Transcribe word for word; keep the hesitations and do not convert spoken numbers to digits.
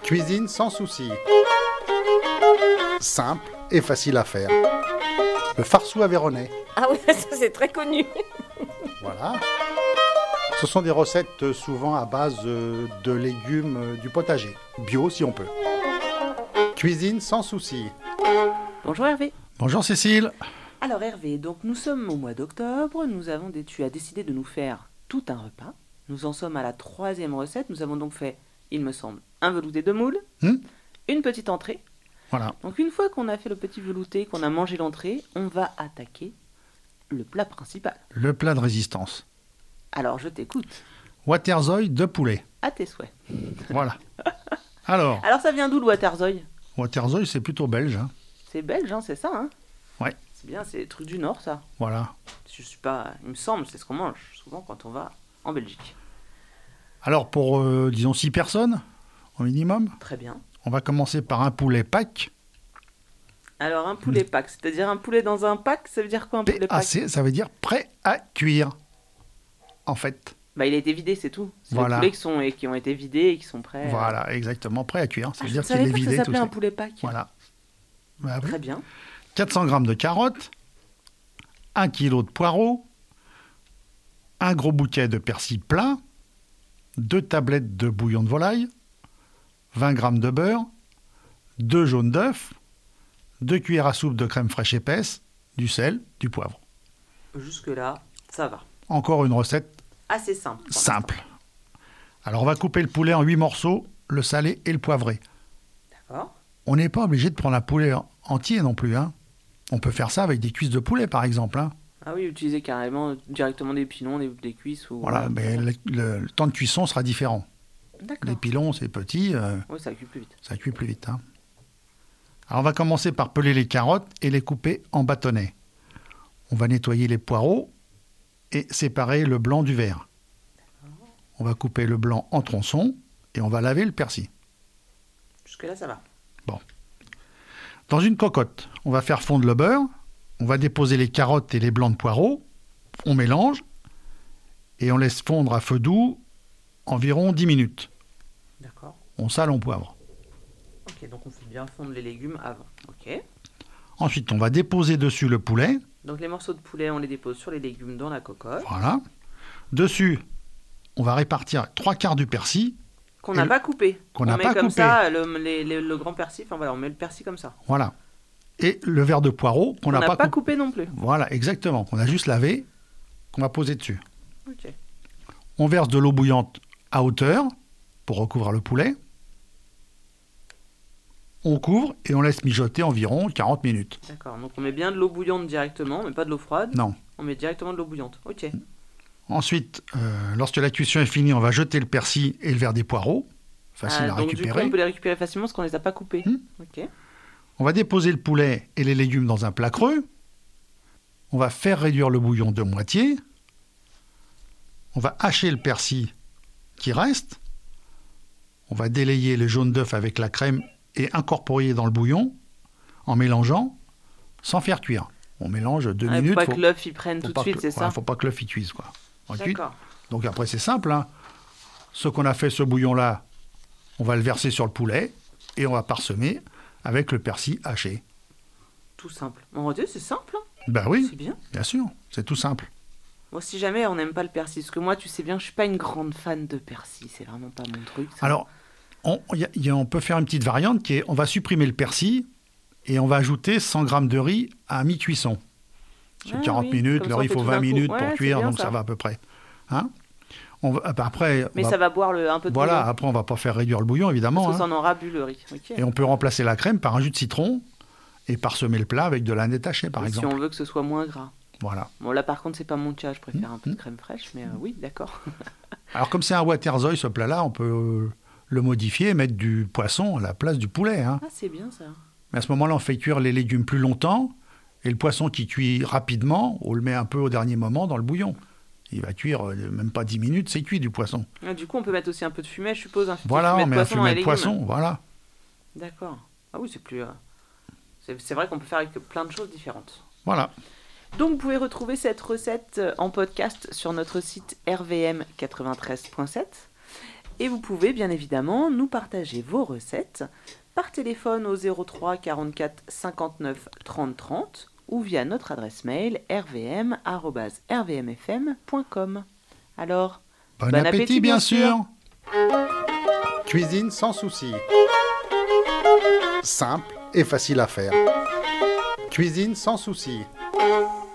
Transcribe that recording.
Cuisine sans souci. Simple et facile à faire. Le farceau aveyronnais. Ah oui, ça c'est très connu. Voilà. Ce sont des recettes souvent à base de légumes du potager. Bio si on peut. Cuisine sans souci. Bonjour Hervé. Bonjour Cécile. Alors Hervé, donc nous sommes au mois d'octobre, nous avons des... tu as décidé de nous faire tout un repas. Nous en sommes à la troisième recette, nous avons donc fait, il me semble, un velouté de moule, Hmm une petite entrée. Voilà. Donc une fois qu'on a fait le petit velouté, qu'on a mangé l'entrée, on va attaquer le plat principal. Le plat de résistance. Alors je t'écoute, Waterzooi de poulet. à tes souhaits. Voilà. Alors, Alors ça vient d'où le waterzooi? Waterzooi, c'est plutôt belge. Hein. C'est belge, hein, c'est ça, hein? Ouais. C'est bien, c'est des trucs du Nord, ça. Voilà. Je suis pas... Il me semble, c'est ce qu'on mange souvent quand on va en Belgique. Alors, pour, euh, disons, six personnes, au minimum, Très bien. on va commencer par un poulet pack. Alors, un poulet pack, c'est-à-dire un poulet dans un pack, ça veut dire quoi un poulet pack? P A C, ça veut dire prêt à cuire, en fait. Bah, il a été vidé, c'est tout. C'est Voilà. les poulets qui, sont, et qui ont été vidés et qui sont prêts. Voilà, exactement, prêt à cuire. Ah, C'est je dire ne qu'il savais est pas que vidé ça tout s'appelait un ça. poulet pack. Voilà. Bah oui. Très bien. quatre cents grammes de carottes, un kilo de poireaux, un gros bouquet de persil plat, deux tablettes de bouillon de volaille, vingt grammes de beurre, deux jaunes d'œufs, deux cuillères à soupe de crème fraîche épaisse, du sel, du poivre. Jusque-là, ça va. Encore une recette Assez simple. pour simple. Alors on va couper le poulet en huit morceaux, le salé et le poivré. l'instant. D'accord. On n'est pas obligé de prendre un poulet entier non plus. Hein. On peut faire ça avec des cuisses de poulet par exemple. Hein. Ah oui, utiliser carrément directement des pilons, des, des cuisses ou... Voilà, mais le, le- le temps de cuisson sera différent. D'accord. Les pilons, c'est petit, euh, Oui, ça cuit plus vite. ça cuit plus vite. Hein. Alors on va commencer par peler les carottes et les couper en bâtonnets. On va nettoyer les poireaux et séparer le blanc du vert. On va couper le blanc en tronçons et on va laver le persil. Jusque-là, ça va. Dans une cocotte, on va faire fondre le beurre, on va déposer les carottes et les blancs de poireaux, on mélange et on laisse fondre à feu doux environ dix minutes. D'accord. On sale, on poivre. Ok, donc on fait bien fondre les légumes avant. Ok. Ensuite, on va déposer dessus le poulet. Donc les morceaux de poulet, on les dépose sur les légumes dans la cocotte. Voilà. Dessus, on va répartir trois quarts du persil. Qu'on Et n'a le- pas coupé. qu'on on n'a met pas comme coupé. ça le, les- les- le grand persil. Enfin voilà, on met le persil comme ça. Voilà. Et le verre de poireau qu'on On n'a n'a pas, pas, coupé. coupé non plus. Voilà, exactement. Qu'on a juste lavé, qu'on va poser dessus. Ok. On verse de l'eau bouillante à hauteur pour recouvrir le poulet. On couvre et on laisse mijoter environ quarante minutes. D'accord. Donc on met bien de l'eau bouillante directement, mais pas de l'eau froide. Non. On met directement de l'eau bouillante. Ok. Ensuite, euh, lorsque la cuisson est finie, on va jeter le persil et le verre des poireaux. Facile Ah, à donc du coup, récupérer. on peut les récupérer facilement parce qu'on les a pas coupés. Hmm. Ok. On va déposer le poulet et les légumes dans un plat creux. On va faire réduire le bouillon de moitié. On va hacher le persil qui reste. On va délayer les jaunes d'œufs avec la crème et incorporer dans le bouillon en mélangeant sans faire cuire. On mélange deux Ah, faut minutes. pas faut- que l'œuf y prenne faut tout de pas suite, que- c'est voilà, ça. faut pas que l'œuf y cuise, quoi. Ensuite, D'accord. donc après c'est simple. Hein. Ce qu'on a fait, ce bouillon-là, on va le verser sur le poulet et on va parsemer avec le persil haché. Tout simple. On redit, c'est simple. Hein. Ben oui, C'est bien. bien sûr, c'est tout simple. Moi, si jamais on n'aime pas le persil, parce que moi, tu sais bien, je suis pas une grande fan de persil. C'est vraiment pas mon truc. ça. Alors, on, y a- y a- on peut faire une petite variante qui est, on va supprimer le persil et on va ajouter cent grammes de riz à mi-cuisson. C'est Ah quarante oui, minutes, comme le ça, on riz, il fait faut tout vingt d'un coup. minutes Ouais, pour c'est cuire, bien, donc ça. ça. va à peu près. Hein on va, bah, après, Mais on ça va- va boire le, un peu de voilà, bouillon, après on va pas faire réduire le bouillon, évidemment. parce que hein. ça en aura bu le riz. Ok. Et on peut remplacer la crème par un jus de citron et parsemer le plat avec de l'âne détaché, par Et exemple. Si on veut que ce soit moins gras. Voilà. Bon, là, par contre, c'est pas mon cas. Je préfère un peu de Mhm. crème fraîche, mais euh, oui, d'accord. Alors, comme c'est un waterzooi, ce plat-là, on peut euh, le modifier et mettre du poisson à la place du poulet. Hein. Ah, c'est bien ça. Mais à ce moment-là, on fait cuire les légumes plus longtemps et le poisson qui cuit rapidement, on le met un peu au dernier moment dans le bouillon. Il va cuire euh, même pas dix minutes, c'est cuit du poisson. Ah, du coup, on peut mettre aussi un peu de fumet, je suppose. Un petit Voilà, fumet on de met un poisson dans fumet les de légumes. poisson, voilà. D'accord. Ah oui, c'est plus. euh, C'est c'est vrai qu'on peut faire avec plein de choses différentes. Voilà. Donc, vous pouvez retrouver cette recette en podcast sur notre site r v m quatre-vingt-treize point sept. Et vous pouvez bien évidemment nous partager vos recettes par téléphone au zéro trois quarante-quatre cinquante-neuf trente trente ou via notre adresse mail r v m arobase r v m f m point com. Alors, bon, bon appétit, appétit bien sûr. Cuisine sans souci. Simple et facile à faire. Cuisine sans souci.